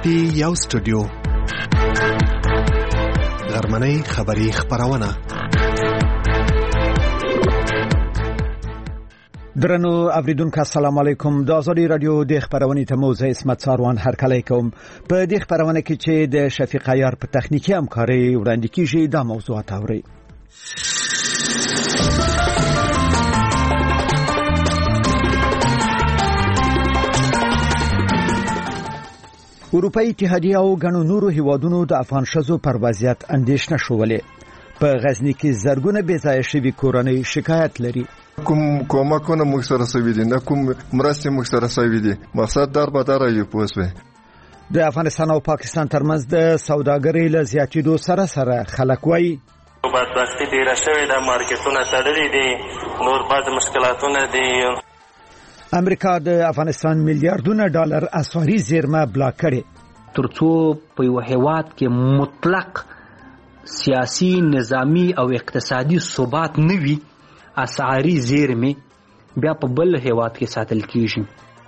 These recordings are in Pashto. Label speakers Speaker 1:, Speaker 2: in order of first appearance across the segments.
Speaker 1: کې یو سټوډیو غرمنۍ خبری خبرونه.
Speaker 2: درنو اوریدونکو السلام علیکم. د ازادي رادیو د خبرونې ته موزه اسمت ساروان هرکلی کوم. په دې خبرونه کې چې د شفیق عیار په تخنیکی همکاري وړاندې کیږي دا موضوعات اوري. اروپאי اتحادیه او غنو نورو هیوادونو د افغان شذو پر وضعیت اندیشنه شولې. په غزنی کې زرګونه بې ځایه شوي کورنۍ شکایت لري.
Speaker 3: کوم کومکونه موږ سره سوي دي، نه کوم مرستې موږ سره سوي دي. مقصد در به در یو پوسوي.
Speaker 2: د افغانستان او پاکستان ترمنځ د سوداګرۍ له زیاتېدو سره خلک وایي
Speaker 4: بدبختي ډیره شوې ده، مارکیټونه تړلي دي، نور بعض مشکلاتونه دي.
Speaker 2: امریکا د افغانستان میلیارډونه ډالر اسعاري زیرمه بلاک کړي.
Speaker 5: ترڅو په یو هیواد کې مطلق سیاسي، نظامی او اقتصادي ثبات نه وي، اسعاري زیرمه بیا په بل هیواد کې ساتل کیږي.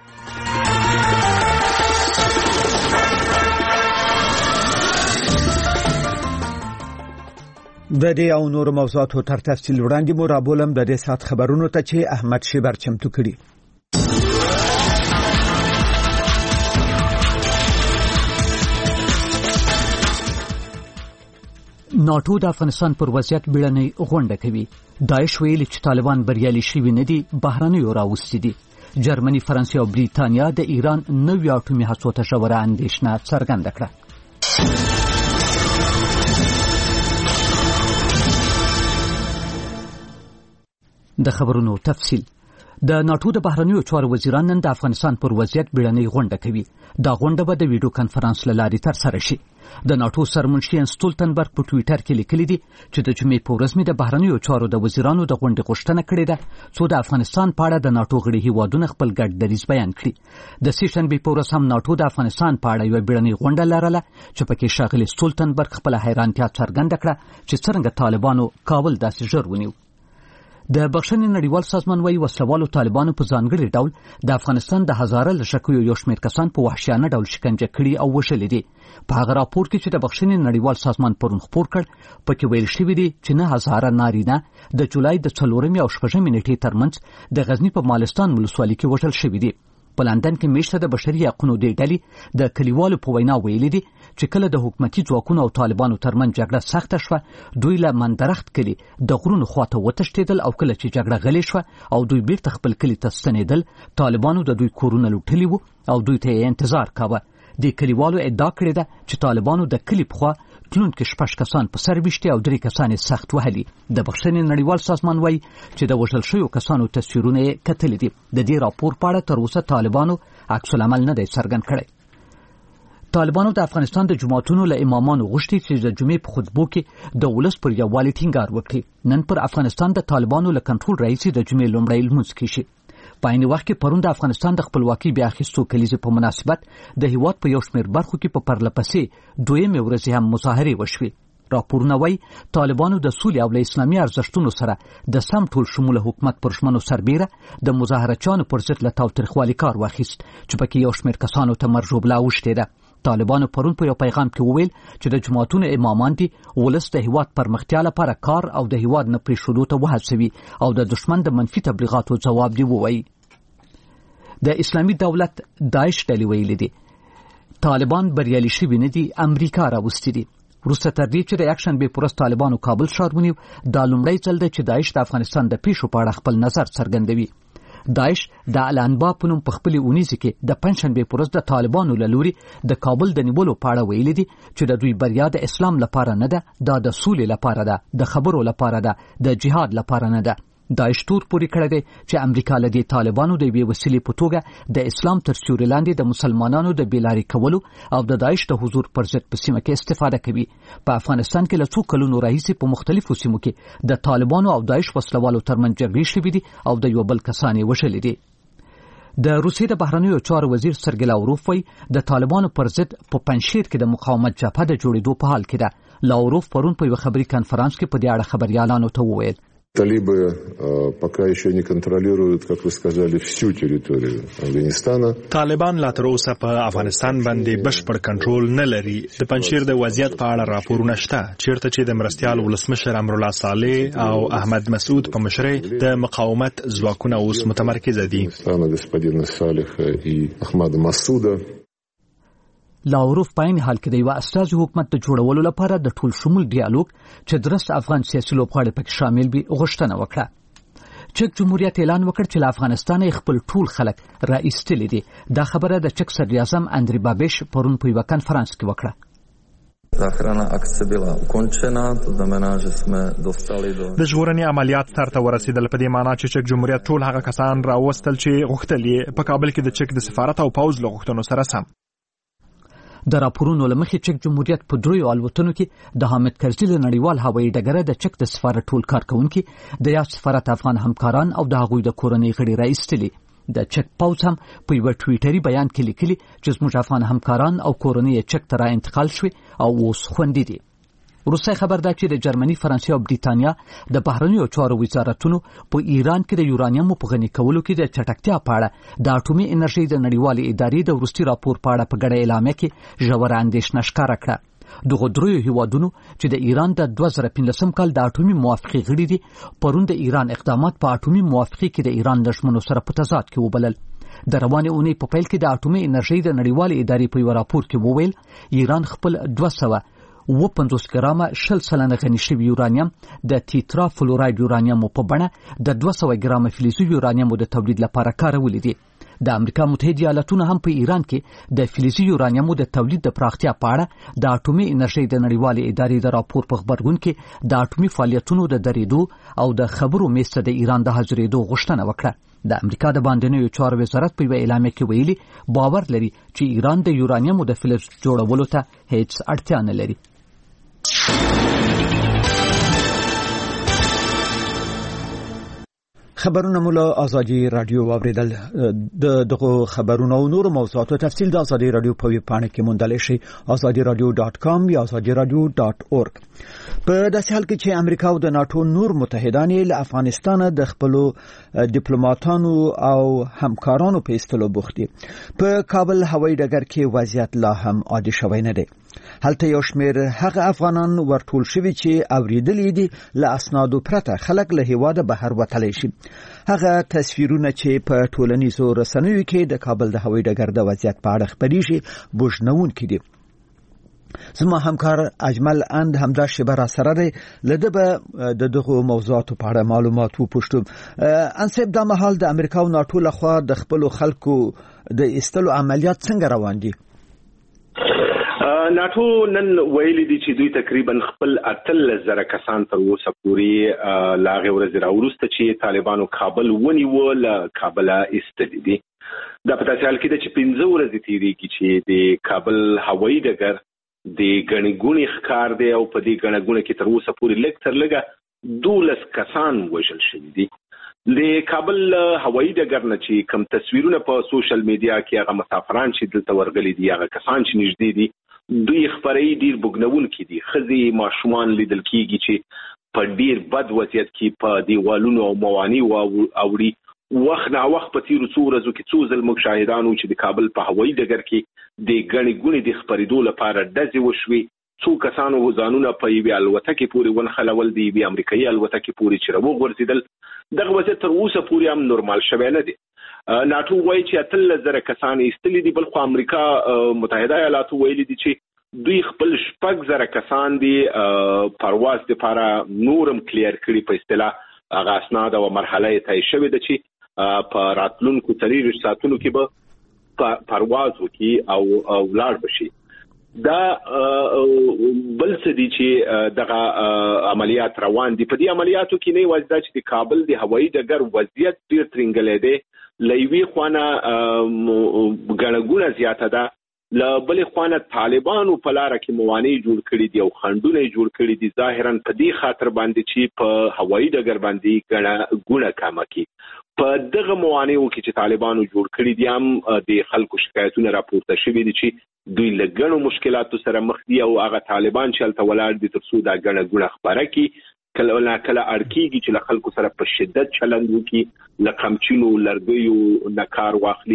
Speaker 2: د دې او نور موضوعاتو تر تفصیل وړاندې مو رابولم د دې سات خبرونو ته چې احمد شیبر چمتو کړي. ناټو د افغانستان پر وضعیت بیړنۍ غونډه کوي. داعش ویلي چې طالبان بریالي شوي نه دي، بهرنیو راوستي دي. جرمني، فرانسې او بریتانیا د ایران نوې اټومي هڅو ته ژوره اندېښنه څرګنده کړه. د خبرونو تفصیل. د ناټو د بهرنیو چارو وزیران نن د افغانستان پر وضعیت بیړنۍ غونډه کوي. دا غونډه به د ویډیو کانفرنس له لارې ترسره شي. د ناټو سرمنشي ستولتنبرګ په ټوئیټر کې لیکلي دي چې د جمعې په ورځ مې د بهرنیو چارو د وزیرانو د غونډې غوښتنه کړې ده څو د افغانستان په اړه د ناټو غړي هیوادونه خپل ګډ دریځ بیان کړي. د سیشنبې په ورځ هم ناټو د افغانستان په اړه یو بیړنۍ غونډه لرله چې پکې ښاغلي ستولتنبرګ خپل حیرانتیا څرګنده کړه چې څنګه طالبانو کابل داسې ژر ونیو. د بخښنې نړیوال سازمان وايي وسلوالو طالبانو په ځانګړي ډول د افغانستان د هزاره لشکوي یو شمېر کسان په وحشیانه ډول شکنجه کړي او وژلي دي. په هغه راپور کې چې د بخښنې نړیوال سازمان پرون خپور کړ پکې ویل شوي دي چې 9000 نارینه د جولای د 4 او 6 نیټې ترمنځ د غزنی په مالستان ولسوالۍ کې وژل شوي دي. په لندن کې میشته د بشري حقوقو د ډلې د کلیوالو په وینا ویلي دي چې کله د حکومتي ځواکونو او طالبانو ترمنځ جګړه سخته شوه، دوی له مندرخت کلي د غرونو خواته وتښتېدل او کله چې جګړه غلې شوه او دوی بیرته خپل کلي ته ستنېدل، طالبانو د دوی کورونه لوټلي وو او دوی ته یې انتظار کاوه. د کلیوالو ادعا کړې ده چې طالبانو د کلي په خوا تلونکي 6 کسان په سر ویشتي او 3 کسان یې سخت وهلي. د بخښنې نړیوال سازمان وایي چې د وژل شویو کسانو تصویرونه یې کتلي دي. د دې راپور په اړه تر اوسه طالبانو عکس العمل نه دی څرګند کړی. طالبانو د افغانستان د جماعتونو له امامانو غوښتي چې د جمعې په خطبو کې د ولس پر یووالي ټینګار وکړي. نن پر افغانستان د طالبانو له کنټرول راهیسې د جمعې لومړی لمونځ کیږي. په عین وخت کې پرون د افغانستان د خپلواکۍ بیا اخیستو کلیزې په مناسبت د هیواد په یو شمېر برخو کې په پرلپسې دویمې ورځې هم مظاهرې وشوې. راپورونه وایي طالبانو د سولې او له اسلامي ارزښتونو سره د سم ټول شموله حکومت پر ژمنو سربیره د مظاهرچیانو پر ضد له تاوتریخوالي کار واخیست چې پکې یو شمېر کسانو ته مرجوبله اوښتې ده. طالبانو پرون په یو پیغام کې وویل چې د جماعتونو امامان دي ولس د هیواد پرمختیا لپاره کار او د هیواد نه پرېښودو ته وهڅوي او د دشمن د منفي تبلیغاتو ځواب دی ووایي. د اسلامي دولت داعش ډلې ویلي دي طالبان بریالي شوي نه دي، امریکا راوستي دي. وروسته تر دې چې د یکشنبې په ورځ طالبانو کابل ښار ونیو، دا لومړی ځل دی چې داعش د افغانستان د پیښو په اړه خپل نظر څرګندوي. داعش د الانبا په نوم په خپلې اونیزې کې د پنجشنبې په ورځ د طالبانو له لوري د کابل د نیولو په اړه ویلي دي چې د دوی بریا د اسلام لپاره نه ده، دا د سولې لپاره ده، د خبرو لپاره ده، د جهاد لپاره نه ده. داعش تور پورې کړی دی چې امریکا له دې طالبانو د یوې وسیلې په توګه د اسلام تر سیوري لاندې د مسلمانانو د بېلارې کولو او د داعش د حضور پر ضد په سیمه کې استفاده کوي. په افغانستان کې له څو کلونو راهیسې په مختلفو سیمو کې د طالبانو او داعش وسلوالو ترمنځ جګړې شوې دي او د یو بل کسان یې وژلي دي. د روسیې د بهرنیو چارو وزیر سرګی لاوروف وایي د طالبانو پر ضد په پنجشیر کې د مقاومت جبهه د جوړېدو په حال کې ده. لاوروف پرون په یو خبري کانفرنس کې په دې اړه خبريالانو ته وویل
Speaker 6: Талибы пока еще не контролируют, как вы сказали, всю территорию Афганистана.
Speaker 7: طالبان لا تر اوسه په افغانستان باندې بشپړ کنټرول نه لري. د پنځیر د وضعیت په اړه راپورونه شته چیرته چې د مرستيال ولسمشر امرالله صالح او احمد مسعود په مشرۍ د مقاومت ځواکونه اوس متمرکز دي.
Speaker 6: господин صالح и احمد مسعود
Speaker 2: لاوروف په عین حال کې د یو استازي حکومت د جوړولو لپاره د ټول شمول ډیالوګ چې درست افغان سیاسي لوبغاړي پکې شامل وي غوښتنه وکړه. چک جمهوریت اعلان وکړ چې له افغانستان خپل ټول خلک را ایستلي دي. دا خبره د چک صدر اعظم اندری بابیش پرون په یو کنفرانس کې وکړه.
Speaker 8: Záchranná akce byla ukončena, to znamená, že jsme dostali do
Speaker 7: د ژغورنې عملیات سر ته ورسېدل په دې معنی چې چک جمهوریت ټول هغه کسان راوستل چې غوښتل یې په کابل کې د چک د سفارت او پوځ له غوښتنو سره سم. د راپورونو لمخې چک جمهوریت په دریو الوتنو کې د حامد کرزي له نړیوال هوایي ډګره د چک د سفارت ټول کارکونکي د یاد سفارت افغان همکاران او د هغوی د کورنۍ غړي راایستلي. د چک پوځ هم په یو ټویټري بیان کې لیکلي چې زموږ افغان همکاران او کورنۍ چک ته را انتقال شوي او اوس خوندي دي. روسي خبر دا چې د جرمني، فرانسې او بریتانیا د بهرنیو چارو وزارتونو په ایران کې د یورانیم په غني کولو کې د چټکتیا په اړه د اټومي انرژي د نړیوالې ادارې د وروستي راپور په اړه په ګډه اعلامیه کې ژوره اندېښنه ښکاره کړه. دغه دریو هیوادونو چې د ایران د 2015 کال د اټومي موافقې غړي دي پرون د ایران اقدامات په اټومي موافقې کې د ایران د ژمنو سره په تضاد کې وبلل. د روانې اونۍ په پیل کې د اټومي انرژي د نړیوالې ادارې په یو راپور کې وویل ایران خپل 250 ګرامه 60% غني شوی یورانیم د تیترا فلوراید یورانیم په بڼه د 200 ګرامه فلزي یورانیم د تولید لپاره کارولې دي. د امریکا متحده ایالاتونو هم په ایران کې د فلزي یورانیم د تولید د پراختیا په اړه د اټومي انرژي د نړیوالې ادارې د راپور په خبرګون کې د اټومي فعالیتونو د درېدو او د خبرو میسته د ایران د حاضرېدو غوښتنه وکړه. د امریکا د باندنیو چارو وزارت په اعلامیه کې ویلي باور لري چې ایران د یورانیم د فلز جوړولو ته هیڅ اړتیا نه لري. خبرونه مولا آزادی رادیو واوریدل. دغه خبرونه او نور موضوعاتو تفصیل د آزادی رادیو په ویب پاڼه کې موندل شي azadiradio.com یا azadiradio.org. په داسې حال کې چې امریکا او د ناتو نور متحدان له افغانستان د خپل ډیپلوماټانو او همکارانو په ایستلو بوخت دي. په کابل هوایي ډګر کې وضعیت لا هم عادي شوی نه دی. هلته یو شمېر هغه افغانان ورټول شوي چې اوریدلي دي له اسنادو پرته خلک له هیواده بهر وتلی شي. هغه تصویرونه چې په ټولنیزو رسنیو کې د کابل د هوایي ډګر د وضعیت په اړه خبرېږي بوجنونکي دي. زما همکار اجمل اند همدا شبه را سره دی لده به دغه موضوعاتو په اړه معلومات وپوښتو. انسب د مهال د امریکا او ناتو لخوا د خپل خلکو د ایستلو عملیات څنګه روان دي؟
Speaker 9: ناتو نن ویلي دي چې دوی تقریبا خپل 8000 کسان تر اوسه پورې لاغه ورځ راوروسته چې طالبانو کابل ونیو له کابل ایستلي دي. دا په تاسو حال کې چې 15 ورځې تیریږي چې د کابل هوایي ډګر د غنګونی ښکار دی او په دې غنګونه کې تر اوسه پورې لږ تر لږه 12 کسان وژل شوي دي. د کابل هوایي ډګر نه چې کوم تصویرونه په سوشل میډیا کې هغه مسافران چې دلته ورغلي دي هغه کسان چې نږدې دي دوی خبرې ډیر بوګنونکي دي. ښځې ماشومان لیدل کېږي چې په ډیر بد وضعیت کې په دیوالونو او مواني اوړي. وخت نا وخت په تیرو څو ورځو کې څو ځل موږ شاهدانو چې د کابل په هوایي ډګر کې د ګڼې ګوڼې د خپرېدو لپاره ډزې وشوې. څو کسانو ځانونه په یوې الوتکې پورې ونښلول، د یوې امریکایي الوتکې پورې چې راوغورځېدل. دغه وضعیت تر اوسه پورې هم نورمال شوی نه دی. ناټو وایي چې 8000 کسان ایستلي دي، بل خو امریکا متحده ایالاتو ویلي دي چې دوی خپل 6000 کسان دي پرواز لپاره نورم کلیر کړي. په اصطلاح هغه اسناد او مرحله یې طی شوې ده چې په راتلونکو 30 ساعتونو کې به پرواز وکړي او لاړ بشي. دا بل څه دي چې دغه عملیات روان دي. په دې عملیاتو کې نه وځي چې د کابل د هوایي ډګر وضعیت ډیر ترنګلې دی. لوی خوانه غړګونه زیاته ده، له بلې خوانه طالبانو په لار کې موانع جوړ کړي دي او خندونه جوړ کړي دي ظاهرا په دې خاطر باندې چې په هوایي ډګر باندې غړګونه کمه کی. په دغه موانعو کې چې طالبانو جوړ کړي دي هم د خلکو شکایتونه راپورته شوي دي چې دوی له ګڼو مشکلاتو سره مخ دي او هغه طالبان چې هلته ولاړ دي تر څو دا غړګونه خبره کی کله اړکیږي چې له خلکو سره په شدت چلند وکړي، له قمچینو لرګیو نه کار واخلي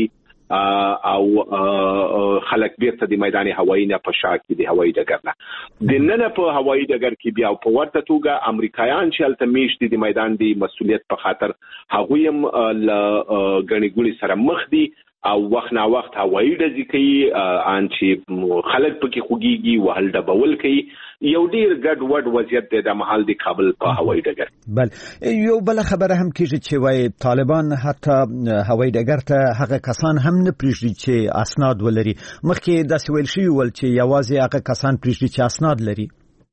Speaker 9: او خلک بیرته د میدان هوایی نه په شا کې د هوایی ډګر نه د نن په هوایی ډګر کې بیا په ورته توګه امریکایان چې هلته میشتي د میدان د مسؤلیت په خاطر هغوی هم له ګڼې ګوڼې سره مخ دي او وخت نا وخت هوایی ډزې کوي ان چې خلک پکې خوږیږي وهل ډبول کوي. یو ډیر ګډ وډ وضعیت دی د محل د کابل په هوایی ډګر.
Speaker 10: بل یو بل خبره هم کیږي چې وای طالبان حتی هوایی ډګر ته هغه کسان هم نه پریږدي چې اسناد ولري. مخکې د سویل شي ول چې یوازې هغه کسان پریږدي چې اسناد لري.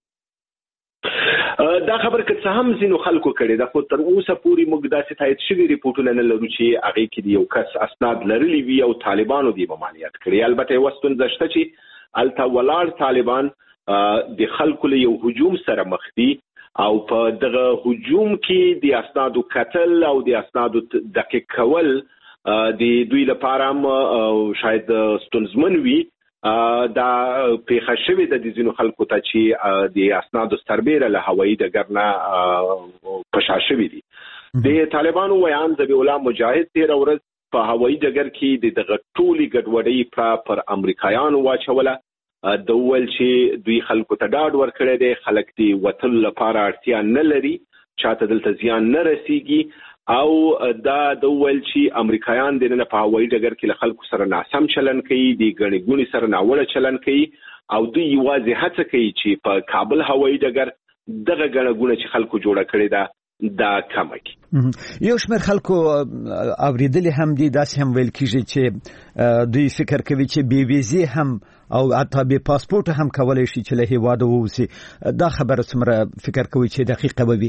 Speaker 9: دا خبر که څه هم ځینو خلکو کړي دا، خو تر اوسه پورې موږ داسې تایید شوي ریپورټونه نه لرو چې هغې کې د یو کس اسناد لرلی وي او طالبانو دې ممانعت کړي. البته یوه ستونزه شته چې هلته ولاړ طالبان د خلکو له یو هجوم سره مخ دي او په دغه هجوم کې د اسنادو کتل او د اسنادو دقیق کول د دوی لپاره هم شاید ستونزمن وي. دا پیښه شوې ده د ځینو خلکو ته چې د اسنادو سربیره له هوایي ډګر نه په شا شوي دي. د طالبانو ویان ذبیح الله مجاهد تېره ورځ په هوایي ډګر کې د دغه ټولې ګډوډۍ پر امریکایانو واچوله. د وویل چې دوی خلکو ته ډاډ ورکړی دی، خلک د وتلو لپاره اړتیا نه لري، چاته دلته زیان نه رسیږي او دا د وویل چې امریکایان د نن په هوایي ډګر کې له خلکو سره ناسم چلن کوي، د ګڼې ګوڼې سره ناوړه چلن کوي او دوی یوازې هڅه کوي چې په کابل هوایي ډګر دغه ګڼه ګوڼه چې خلکو جوړه کړې ده دا کمه کړي.
Speaker 10: یو شمېر خلکو اورېدلي هم دي، داسې هم ویل کېږي چې دوی فکر کوي چې بې ویزې هم او حتی بې پاسپورټ هم کولی شي چې له هېواده ووځي. دا خبره څومره فکر کوي چې دقیقه به وي؟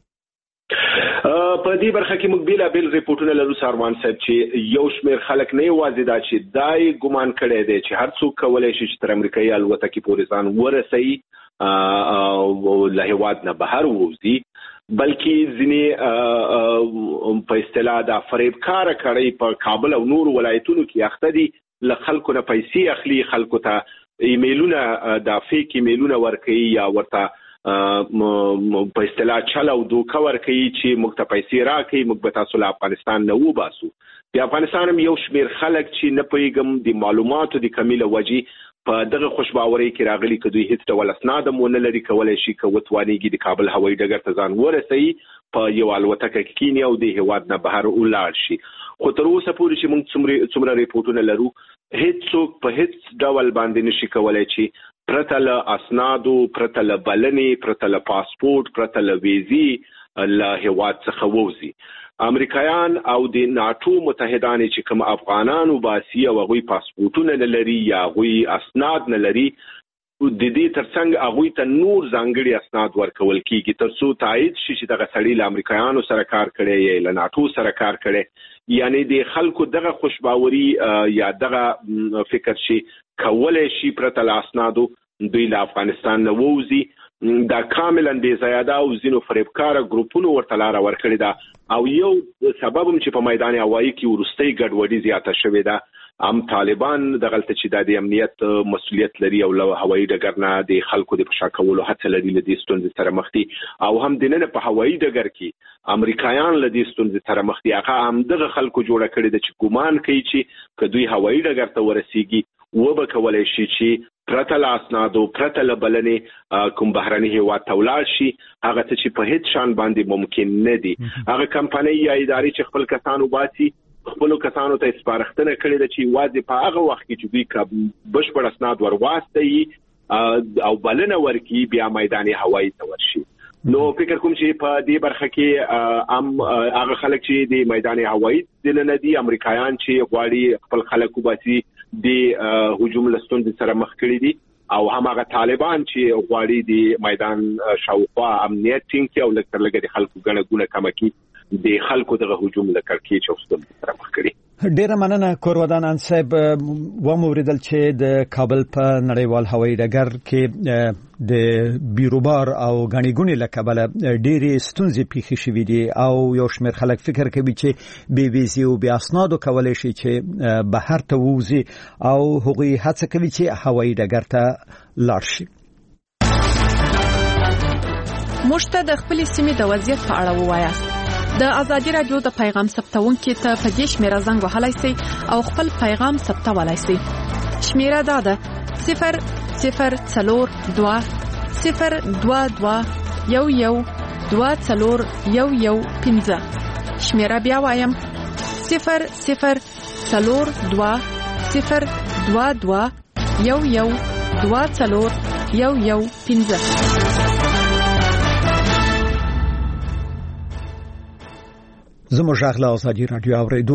Speaker 9: په دې برخه کې موږ بیلابیل ریپورټونه لرو ساروان صاحب چې یو شمېر خلک نه یوازې دا چې دای ګمان کړی دی چې هر څوک کولی شي چې تر امریکایي الوتکې پورې ځان ورسوي او له هېواد نه بهر ووځي، بلکې ځینې په اصطلاح دا فریبکاره کړۍ په کابل او نورو ولایتونو کې اخته دي، له خلکو نه پیسې اخلي، خلکو ته ایمیلونه دا فیک ایمیلونه ورکوي یا ورته په اصطلاح چل او دوکه ورکوي چې موږ ته پیسې راکوي، موږ به تاسو له افغانستان نه وباسو. د افغانستان هم یو شمېر خلک چې نه پوهېږم د معلوماتو د کمي له وجې په دغه خوشباورۍ کې راغلي که دوی هیڅ ډول اسناد هم ونه لري، کولی شي که وتوانېږي د کابل هوایي ډګر ته ځان ورسوي، په یو الوتکه کې کیني او د هېواد نه بهر ولاړ شي. خو تر اوسه پورې چې موږ څومره ریپورټونه لرو هیڅوک په هیڅ ډول باندې نشي کولی چې پرته له اسنادو، پرته له بلنې، پرته له پاسپورټ، پرته له ویزې له هېواد څخه ووځي. امریکایان او د ناټو متحدان چې کوم افغانان وباسي او هغوی پاسپورټونه نه لري یا هغوی اسناد نه لري، د دې ترڅنګ هغوی ته نور ځانګړي اسناد ورکول کېږي تر څو تایید شي چې دغه سړي له امریکایانو سره کار کړی یا له ناټو سره کار کړی. یعنی د خلکو دغه خوشباوري یا دغه فکر شي کولی شي پرته له اسنادو دوی له افغانستان نه ووځي. دا کاملا بې ځایه او ځینو فریبکاره ګروپونو ورته لاره ورکړې ده او یو سبب هم چې په میدان هوایي کې وروستۍ ګډوډي زیاته شوې ده هم طالبان دغلته چې د امنیت مسؤلیت لري او له هوایي ډګر نه د خلکو د پشا کولو هڅه لري له دې ستونزې سره مخ دي او هم د نن په هوایي ډګر کې امریکایان له دې ستونزې سره مخ دي. هغه هم دغه خلکو جوړه کړې ده چې ګمان کوي چې که دوی هوایي ډګر ته ورسیږي وبه کولی شي چې پرته له اسنادو، پرته له بلنې کوم بهرني هېواد ته ولاړ شي، هغه څه چې په هیڅ شان باندې ممکن نه دي. هغه کمپنۍ یا ادارې چې خپل کسان وباسي خپلو کسانو ته سپارښتنه کړې ده چې یوازې په هغه وخت کې چې دوی بشپړ اسناد ورواستوي او بلنه ورکړي بیا میدان هوایي ته ورشي. نو فکر کوم چې په دې برخه کې هغه خلک چې د میدان هوایي دننه دي، امریکایان چې غواړي خپل خلک وباسي د هجوم له ستونزې سره مخ کړي دي او هماغه طالبان چې غواړي د میدان شاوخوا امنیت ټینګ کړي او لږ تر لږه د خلکو ګڼه ګوڼه کمه کړي، د خلکو دغه هجوم له کړکېچ او ستونزې سره مخ کړي.
Speaker 10: ډیره مننه کورودان صاحب. وموریدل چې د کابل په نړیوال هوایي ډګر کې د بیروبار او غنی ګونی له کبله ډېرې ستونزې پیښې شوې دي او یو شمېر خلک فکر کوي چې بې ویزې او بې اسنادو کولی شي چې بهر ته ووځي او هغوی هڅه کوي چې هوایي ډګر ته لاړ شي.
Speaker 11: موږ ته د خپل سیمې د وضعیت په اړه ووایاست. د ازادي رادیو د پیغام ثبتونکو ته په دې شمیره زنګ وهلای شئ او خپل پیغام ثبتولای شئ. شمیره دا ده 00422112215. شمیره بیا وایم 00422112215.
Speaker 10: زموږ غږ له ازادي رادیو اوریدو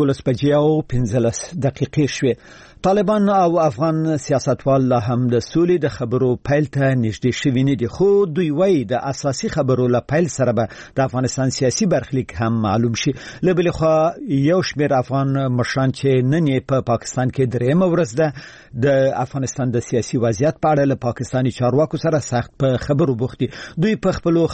Speaker 10: 12:15 شوې. طالبان او افغان سیاستوال لا هم د سولې د خبرو پیل ته نږدې شوي نه دي، خو دوی وایي د اساسي خبرو له پیل سره به د افغانستان سیاسي برخلیک هم معلوم شي. له بلې خوا یو شمېر افغان مشران چې نن یې په پاکستان کې درېیمه ورځ ده د افغانستان د سیاسي وضعیت په اړه له پاکستاني چارواکو سره سخت په خبرو بوخت دي. دوی په خپلو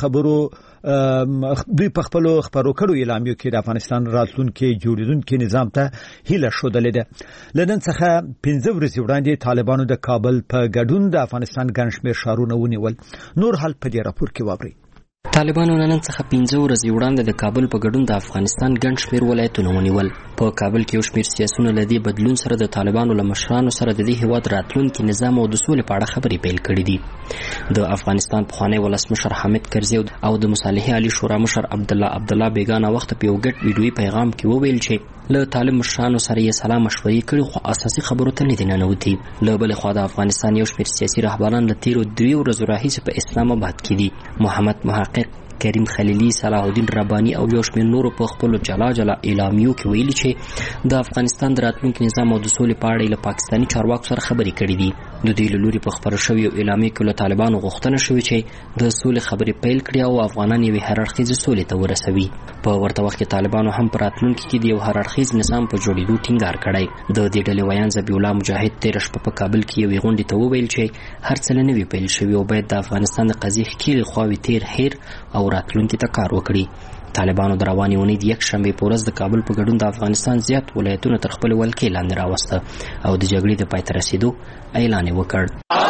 Speaker 10: خبرو کړو اعلامیو کې د افغانستان راتلونکي جوړیدونکي نظام ته هیله ښودلې ده. لدن څخه 15 ورځې وړاندې طالبانو د کابل په ګډون د افغانستان ګڼ شمېر ښارونه ونیول. نور حال په دې راپور کې واورئ.
Speaker 12: طالبانو نن څخه 15 ورځې وړاندې د کابل په ګډون د افغانستان ګڼ شمېر ولایتونه ونیول. په کابل کې یو شمېر سیاسيونه لدی بدلون سره د طالبانو له مشرانو سره د دې هیواد راتلونکي نظام او د سولې په اړه خبرې پیل کړې دي. د افغانستان پخوانی ولسمشر حامد کرزي او د مصالحې عالی شورا مشر عبدالله بیگانه وخت په یو ګډ ویډیویي پیغام کې وویل چې له طالب مشرانو سره یې سلام مشورې کړې، خو اساسي خبرو ته نه دي ننوتي. له بلې خوا د افغانستان یو شمېر سیاسي رهبران له تیرو 2 ورځو راهیسې په اسلام آباد کې دي. محمد محقق، کریم خلیلی، صلاح الدین ربانی او یو شمېر نورو په خپلو جلا اعلامیو کې ویلي چې د افغانستان د راتلونکي نظام او د سولې په اړه له پاکستاني چارواکو سره خبرې کړې دي. د دې له لوري په خبرو شویو اعلامیو کې له طالبانو غوښتنه شوې چې د سولې خبرې پیل کړي او افغانان یوې هررخیزې سولې ته ورسوي. په ورته وخت کې طالبانو هم په راتلونکي کې د یو هررخیز نظام په جوړېدو ټینګار کړی. د دې ډلې ویان ذبیح الله مجاهد تېره شپه په کابل کې یوې غونډې ته وویل چې هر څه له نوي پیل شوي او باید د افغانستان د قضیې ښکېلې خواوې تېر هیر او راتلونکي ته کار وکړي. طالبانو د روانې اونۍ د یکشنبې په ورځ د کابل په ګډون د افغانستان زیات ولایتونه تر خپلې ولکې لاندې راوسته او د جګړې د پای ته رسېدو اعلان یې وکړ.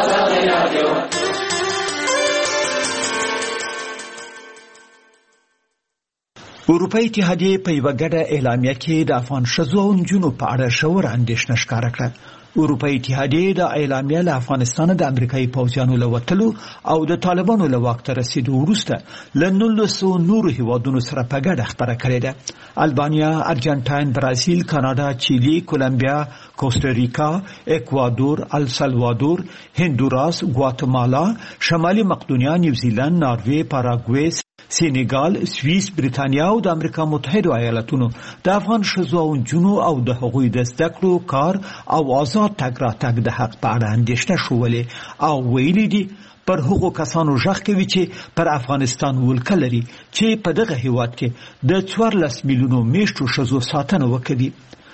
Speaker 10: اروپایي اتحادیې په یوه ګډه اعلامیه کې د افغان ښځو او نجونو په اړه ژوره اندېښنه ښکاره کړه. اروپایي اتحادیې د اعلامیه له افغانستان د امریکایي پوځیانو له وتلو او د طالبانو له واک ته رسېدو وروسته له 19 نورو هیوادونو سره په ګډه خپره کړې ده. البانیا، ارجنټاین، برازیل، کاناډا، چیلي، کولمبیا، کوستاریکا، اکوادور، السلوادور، هندوراس، ګواتمالا، شمالي مقدونیا، نیوزیلند، ناروې، پاراګوې، سینیګال، سویس، بریتانیا او د امریکا متحده ایالاتونو د افغان ښځو او نجونو او د هغوی د زده کړو، کار او آزاد تګ راتګ د حق په اړه اندېښنه ښوولې او ویلي دي پر هغو کسانو غږ کوي چې پر افغانستان ولکه لري چې په دغه هیواد کې د 14 میلیونو میشتو ښځو ساتنه وکړي.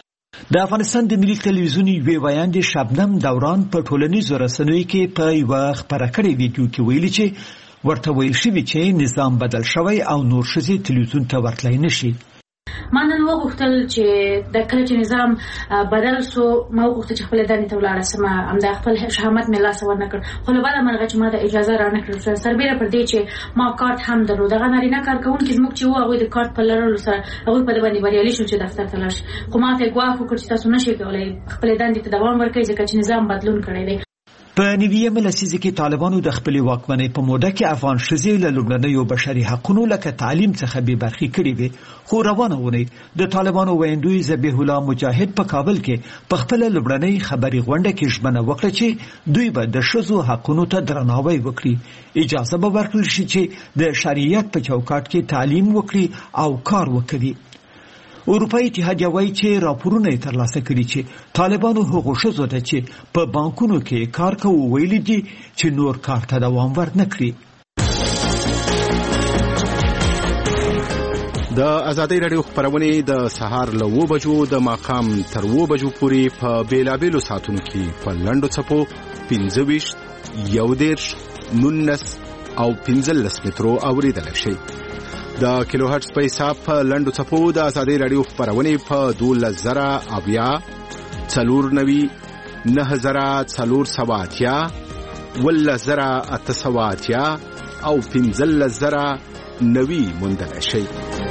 Speaker 10: د افغانستان د ملي تلویزیون یوې ویاندې شبنم دوران په ټولنیزو رسنیو کې په یوه خپره کړې ویډیو کې ویلي چې ورته ویل شوي چې نظام بدل شوی او نور ښځې تلویزیون ته ورتلی نشي.
Speaker 13: ما نن وغوښتل چې د کله چې نظام بدل سو ما وغوښتل چې خپل دندې ته ولاړه سم، همدا خپل شهامت مې لاس ور نه کړ، خو له بله مرغه چې ما د اجازه را نه کړل سربېره پر دې چې ما کارت هم درلود. هغه نارینه کارکوونکي زموږ چې وو هغوی د کارت په لرلو سره هغوی په دې باندې بریالي شول چې دفتر ته لاړ شي، خو ما ته ګواښ وکړ چې تاسو نشئ کولی خپلې دندې ته دوام ورکړئ ځکه چې نظام بدلون کړی دی.
Speaker 10: په 90 لسیزه کې طالبانو د خپلې واکمنۍ په موده کې افغان ښځې له لومړنیو بشري حقونو لکه تعلیم څخه بې برخې کړې وې، خو روانه اونۍ د طالبانو ویندوی ذبیح الله مجاهد په کابل کې په خپله لومړنۍ خبري غونډه کې ژمنه وکړه چې دوی به د ښځو حقونو ته درناوی وکړي، اجازه به ورکړل شي چې د شریعت په چوکاټ کې تعلیم وکړي او کار وکړي. اروپایي اتحادیه وایي چې راپورونه یې ترلاسه کړي چې طالبانو هغو ښځو ته چې په بانکونو کې کار کوي ویلي دي چې نور کار ته دوام ورنه کړي.
Speaker 14: د ازادۍ راډیو خبرونه د سهار له 9 بجو د ماښام تر 9 بجو پورې په بیلابېلو ساعتونو کې په لنډو څپو 25 11 19 او 15 مترو اوریدل شي. د کیلو هرتز په حساب په لنډو څپو د ازادۍ راډیو خبرونه په 12080 490 9480 ولزرا 880 او 15,000 نوي موندل شي.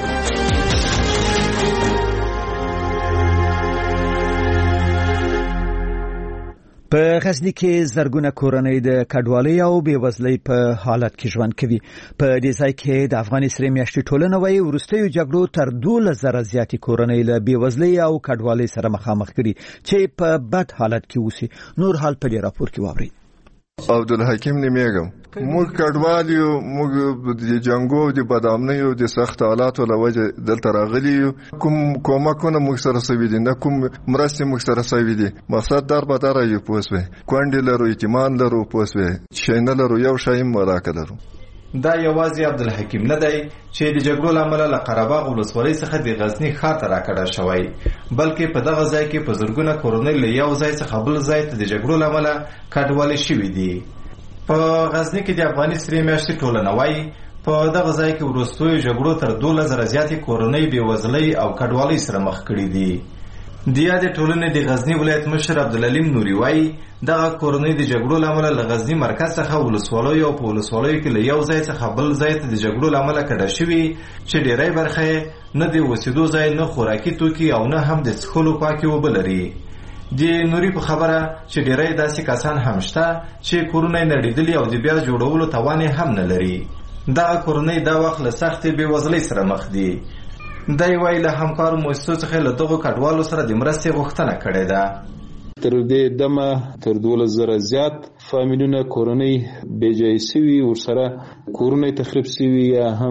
Speaker 10: په غزنی کې زرګونه کورنۍ د کډوالۍ او بېوزلۍ په حالت کې ژوند کوي. په دې ځای کې د افغان سرې میاشتې ټولنه وايي وروستیو جګړو تر 12,000 زیاتې کورنۍ له بېوزلۍ او کډوالۍ سره مخامخ کړي چې په بد حالت کې اوسي. نور حال په دې راپور کې واورئ.
Speaker 3: عبدالحکیم نیمیږم. موږ کډوال یو، موږ د جنګو د بدامنیو د سخت حالاتو له وجې دلته راغلي یو. کوم کومکونه موږ سره سوي دي، نه کوم مرستې موږ سره سوي دي. مقصد در به دره یو پوسوي، کونډې لرو، یتیمان لرو، پوسوي شی نه لرو، یو شی هم وراکه لرو.
Speaker 15: دا یوازې عبدالحکیم نه دی چې د جګړو له امله له قره باغ ولسوالۍ څخه د غزنی ښار ته راکډه شوی، بلکې په دغه ځای کې په زرګونه کورنۍ له یو ځای څخه بل ځای ته د جګړو له امله کډوالې شوي دي. په غزنی کې د افغاني سرې میاشتې ټولنه وايي په دغه ځای کې وروستیو جګړو تر 12,000 زیاتې کورنۍ بېوزلۍ او کډوالۍ سره مخ کړي دي. د یادې ټولنې د غزنی ولایت مشر عبدالعلیم نوري وايي دغه کورنۍ د جګړو له امله له غزنی مرکز څخه ولسوالیو او په ولسوالیو کې له یو ځای څخه بل ځای ته د جګړو له امله کډه شوي چې ډېری برخه یې نه د اوسېدو ځای، نه خوراکي توکي او نه هم د څښلو پاکې اوبه لري. د نوري په خبره چې ډېری داسې کسان هم شته چې کورونه یې نړېدلي او د بیا جوړولو توان یې هم نه لري. دغه کورنۍ دا وخت له سختې بېوزلۍ سره مخ دي. دی وايي له همکارو مؤسسو څخه له دغو کډوالو سره د مرستې غوښتنه کړې ده.
Speaker 16: تر دې دمه تر 12,000 زیات فامیلونه کورنۍ بېځایه سوي، ورسره کورونه تخریب سوي یا هم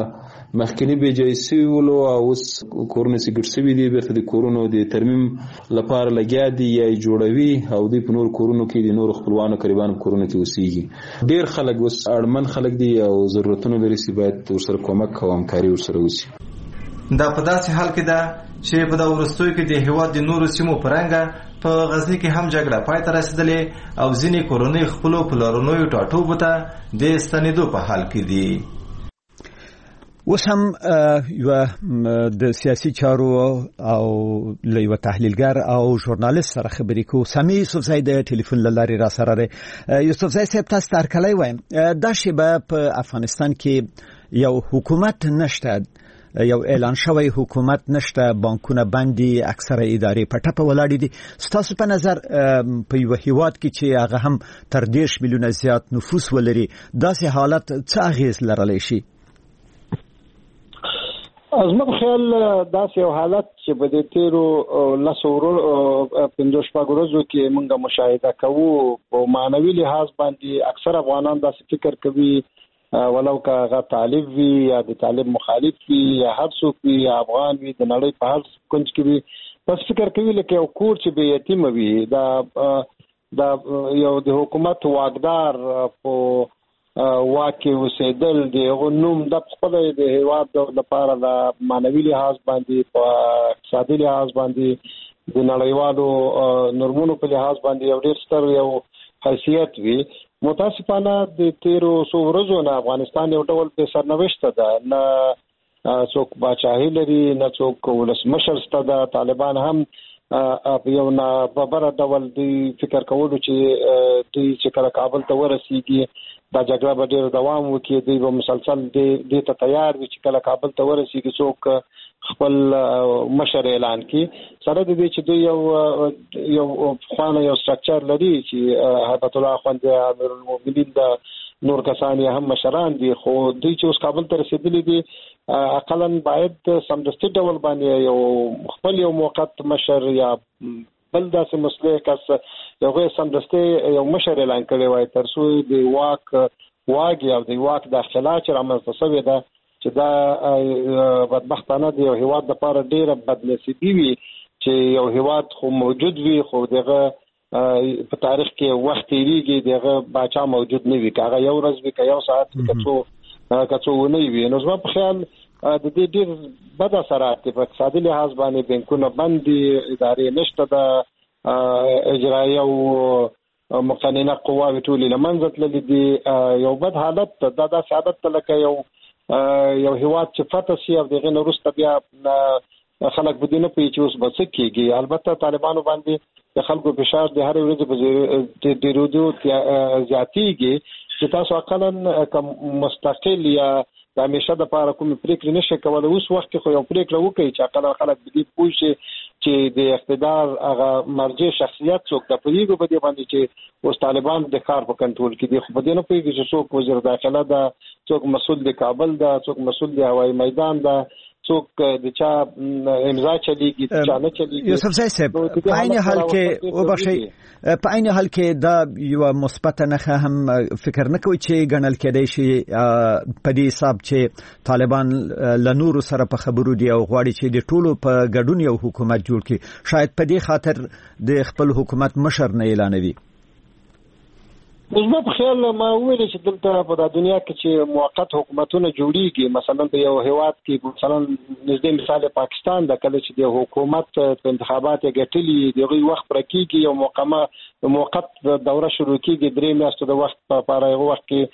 Speaker 16: مخکنی بېځایه سوي ولو او اوس کورونه سګډ سوي دي، بیرته د کورونو د ترمیم لپاره لګیا دي یا یې جوړوي او دوی په نور کورونو کې د نورو خپلوانو قریبانو کورونو کې اوسېږي. ډېر خلک اوس اړمن خلک دي او ضرورتونه لري چې باید ورسره کومک او همکاري ورسره وشي.
Speaker 15: دا په داسې حال کې ده چې په دا وروستیو کې د هېواد د نورو سیمو په رنګه په غزني کې هم جګړه پای ته رسېدلې او ځینې کورنۍ خپلو پلارنیو ټاټوبو ته د ستنېدو په حال کې دي.
Speaker 10: اوس هم یو د سیاسي چارو او یو تحلیلګر او ژورنالیست سره خبرې کوو. سامي یوسفزی د ټلیفون له لارې را سره دی. یوسفزی صاحب تاسو ته هرکلی وایم. دا شیبه په افغانستان کې یو حکومت نشته، یو اعلان شوی حکومت نشته، بانکونه بندي، اکثره ادارې په ټپه ولاړې دي. ستاسو په نظر په یو هیواد کې چې هغه هم تر 10 میلیونه زیات نفوس ولري داسې حالت څه اغیز لرلی شي؟
Speaker 17: زما په خیال داسې یو حالت چې په دې تیرو 15 ورځو کې موږ مشاهده کوو په معنوي لحاظ باندې اکثر افغانان داسې فکر کوي ولو که هغه طالب وي یا د طالب مخالف وي یا هر څوک وي یا افغان وي د نړۍ په هر کونج کې وي، بس فکر کوي لکه یو کور چې بې یتیمه وي. دا یو د حکومت واکدار په واک کې اوسېدل د هغو نوم د خپل د هیواد لپاره د معنوي لحاظ باندې په اقتصادي لحاظ باندې د نړیوالو نورمونو په لحاظ باندې یو ډېر ستر یو حیثیت وي. متاسفانه د تیرو څو ورځو نه افغانستان یو ډول په سرنوشت ده، نه څوک باچاهي لري، نه څوک ولسمشر شته ده. طالبان هم یو نه ببره ډول دی فکر کولو چې دوی چې کله کابل ته ورسیږي دا جګړه به ډېر دوام وکړي، دوی به مسلسل دې ته تیار وي چې کله کابل ته ورسیږي څوک خپل مشر اعلان کړي. سره د دې چې دوی یو خوانه یو سټرکچر لري چې هیبت الله اخوند امیرالمؤمنین د نور کسان یې هم مشران دي، خو دوی چې اوس کابل ته رسېدلي دي اقلا باید سمدستي ډول باندې یو خپل یو موقت مشر یا بل داسې مسلح کس یو غیر سمدستي یو مشر اعلان کړی وای تر څو د واګ او د واک داخله چې رامنځته شوې ده چې دا بدبختانه د یو هیواد لپاره ډېره بدنصیبي وي چې یو هیواد خو موجود وي خو دغه په تاریخ کې وخت تیریږي دغه باچا موجود نه وي، که هغه یو ورځ وي که یو ساعت وي که څو ونه وي. نو زما په خیال د دې ډېر بد اثرات دي. په اقتصادي لحاظ باندې بانکونه بند دي، ادارې نشته، د اجرایه او مقننه قواوې ټولې له منځه تللي دي. یو بد حالت دا داسې حالت ته لکه یو هیواد چې فتح شي او دغې نه وروسته بیا خلک به دې نه پوهېږي چې اوس به څه کېږي. البته طالبانو باندې د خلکو فشار د هرې ورځې په ډېرېدو زیاتېږي، چې تاسو اقلا کوم مستقل یا د همیشه د لپاره کوم پریکړه نشي کولای. اوس وخت کې خو یو پریکړه وکړي چې اقلا خلک دې پوه شي چې د اقتدار هغه مرجع شخصیت څوک د پویګو په دې باندې چې اوس طالبان د کار په کنټرول کې دي، خو په دې نه پوهیږي چې څوک وزیر داخله ده، څوک مسؤل د کابل ده، څوک مسؤل د هوایي میدان ده، څوک د چا امضا چلیږي چا نه چلیږي.
Speaker 10: یوسف زئی صاحب په عین حال کې وبخښي په عین حال کې دا یو مثبت نه هم فکر نه کوي چې ګڼل کېدای شي په دې حساب چې طالبان له نور سره په خبرو دي او غواړي چې د ټولو په ګډون یو حکومت جوړ کړي، شاید په دې خاطر د خپل حکومت مشر نه اعلانوي.
Speaker 17: زما په خیال ما ویل چې دلته په دنیا کې چې موقت حکومتونه جوړیږي، مثلا په یو هیواد کې مثلا نږدې مثال پاکستان د کله چې د حکومت په انتخابات ګټلي دغه وخت پرکیږي، یو موقت دوره شروع کیږي، 3 میاشتې د وخت په هغه وخت کې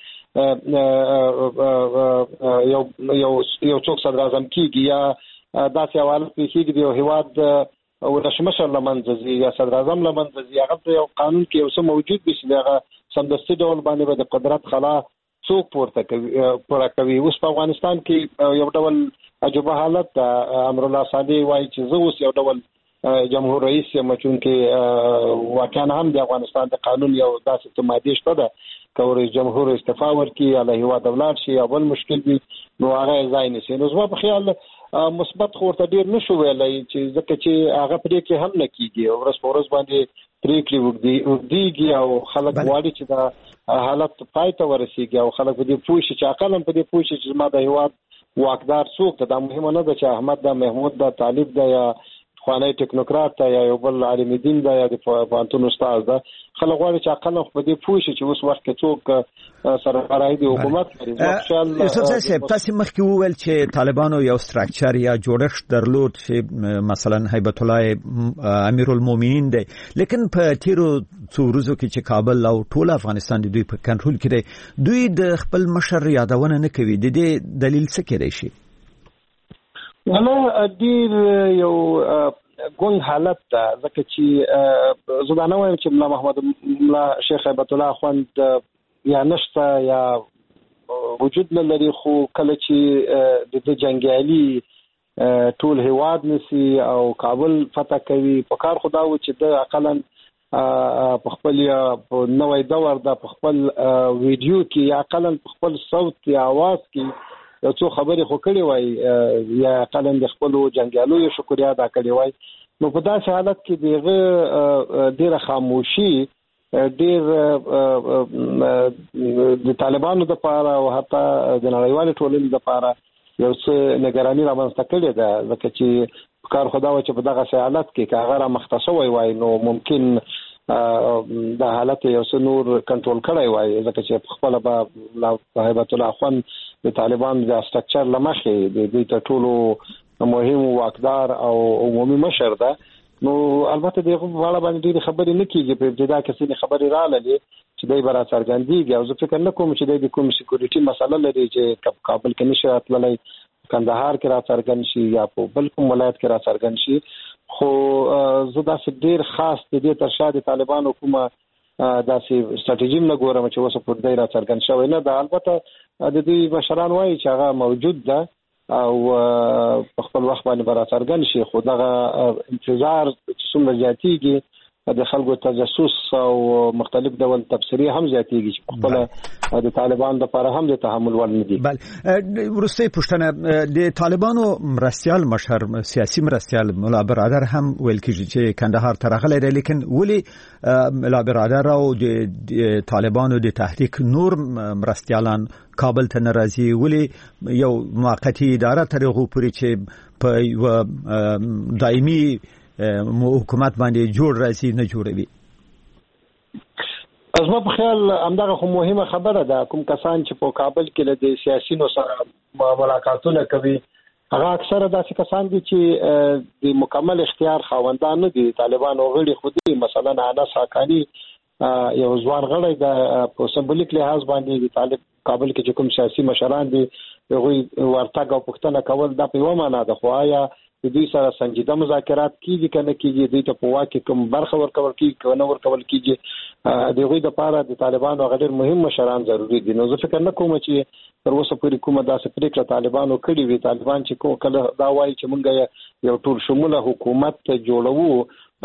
Speaker 17: یو څوک صدر اعظم کیږي یا داسې حواله کیږي د هیواد او رشمشر لمنځي یا صدر اعظم لمنځي. هغه یو قانون کې یو څه موجود به چې هغه سمدستي ډول باندې به د قدرت خلا څوک پورته کوي. اوس په افغانستان کې یو ډول عجوبه حالت امرالله صالح وایي چې زه اوس یو ډول جمهور رئیس یم، چې واقعا هم د افغانستان د قانون یو داسې ماده شته ده که رئیس جمهور استعفا ورکړي علیه هیواد ولاړ شي یا بل مشکل وي نو هغه ځای نیسي. نو زما په خیال مثبت خو ورته ډیر نشو ویلای چې ځکه چې هغه پرېکړې هم نه کیږي، ورځ په ورځ باندې پرېکړې وګړي او خلک غواړي چې دا حالت پای ته ورسیږي او خلک په دې پوه شي چې عقل هم په دې پوه شي چې ما د هیواد واکدار څوک ده. دا مهمه نه ده چې احمد ده، محمود ده، طالب ده یا خوانی ټیکنوکرات ده یا یو بل عالم دین ده یا د پوهنتون استاد ده. خلک غواړي چې عقل په دې پوه شي چې اوس وخت کې څوک سربراهي د حکومت لري.
Speaker 10: یوسف زئی صاحب تاسو مخکې وویل چې طالبانو یو ستراکچر یا جوړښت درلود چې مثلا هیبت الله امیرالمؤمنین دی، لیکن په تیرو څو ورځو کې چې کابل او ټول افغانستان د دوی په کنټرول کې دی، دوی د خپل مشر یادونه نه کوي. د دې دلیل څه کېدای شي؟
Speaker 17: والله ډیر یو ګونګ حالت ده، ځکه چې زه دا نه وایم چې ملا شیخ هیبت الله اخوند یا نشته یا وجود نه لري، خو کله چې د جنګیالي ټول هیواد نسی او کابل فتح کوي په کار خدا و چې د اقلا په خپل نوې دور د خپل ویډیو کې یا اقلا په خپل صوت یا आवाज کې یو څو خبرې خو کړې وای یا اقلا د خپل جنگیالو شکریا ادا کړې وای. نو په داسې حالت کې دغه ډیره خاموشي ډیر د طالبانو د لپاره او حتی د نړیوال ټولنې لپاره یو څه نگرانی رامنځته کړې ده، ځکه چې کار خدا و چې په دغه حالت کې هغه را مختص وای نو ممکن د حالت یو څه نور کنټرول کړی وای، ځکه چې خپل به هیبت الله اخوند د طالبان د استراکچر لمخې د دوی ته ټولو مهم واکدار او عمومي مشر ده. نو البته دغه په اړه باندې ډېر خبرې نه کیږي، په ابتدا کې څه خبرې رااله چې دای برا څرګندېږي او زه فکر نه کوم چې د کوم سکیورټي مسله لري چې کابل کې نشه اتللی کندهار کې را څرګند شي یا په بل کوم ولایت کې را څرګند شي. خو زه داسې ډېر خاص د دې تر شا د طالبانو کومه داسې ستراتیژي نه ګورم چې اوس په دې را څرګند شوی نه ده. البته د دې مشران وایي چې هغه موجود ده او په خپل وخت باندې برا څرګند شي، خو دغه انتظار څومره زیاتېږي د خلکو تجسس او مختلف ډول تبصرې هم زیاتېږي چې خپل د طالبان لپاره هم د تحمل وړ نه دي.
Speaker 10: بل ورسته پښتنه د طالبانو مرستيال مشر سیاسي مرستيال مولا برادر هم ویل کیږي چې کندهار ته راغلی دی، لیکن ولی مولا برادر او د طالبانو د تحریک نور مرستيالان کابل ته ناراضي، ولی یو موقتی اداره ترغو پوری چې په دایمي حکومت باندې جوړ راځي نه جوړوي؟
Speaker 17: زما په خیال همدغه خو مهمه خبره ده. کوم کسان چې په کابل کې د سیاسيونو سره ملاقاتونه کوي هغه اکثره داسې کسان دي چې د مکمل اختیار خاوندان نه دي. طالبان غړي خو دي، مثلا انس حقانی یو ځوان غړی د په سمبولیک لحاظ باندې د طالب کابل کې کوم سیاسي مشران دي هغه ورتګ او پښتنه کول دا په یو معنا ده، خو آیا د دوی سره سنجیده مذاکرات کیږي کنه کیږي دوی ته په واکه کوم برخه ورکول کیږي کنه ورکول کیږي د غوی د پاره د طالبانو غډیر مهم مشران ضروری دي. نو زه فکر نه کوم چې تر اوسه پورې کومه داسې پریکړه طالبانو کړې وي. طالبان چې کوم کله دا وایي چې موږ یو ټول شموله حکومت جوړوو